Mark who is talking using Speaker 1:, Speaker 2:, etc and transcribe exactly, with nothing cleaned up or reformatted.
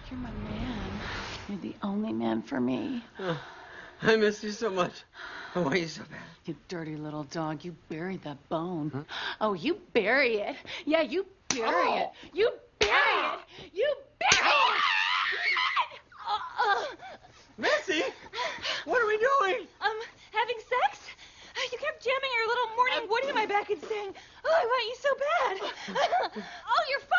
Speaker 1: You're my man. You're the only man for me.
Speaker 2: Oh, I miss you so much. Oh, why are you so bad?
Speaker 1: You dirty little dog. You buried that bone. Huh? Oh, you bury it. Yeah, you bury oh. it. You bury it. You bury it. Oh, oh.
Speaker 2: Missy, what are we doing?
Speaker 1: Um, having sex? You kept jamming your little morning woody in my back and saying, "Oh, I want you so bad." Oh, you're fine.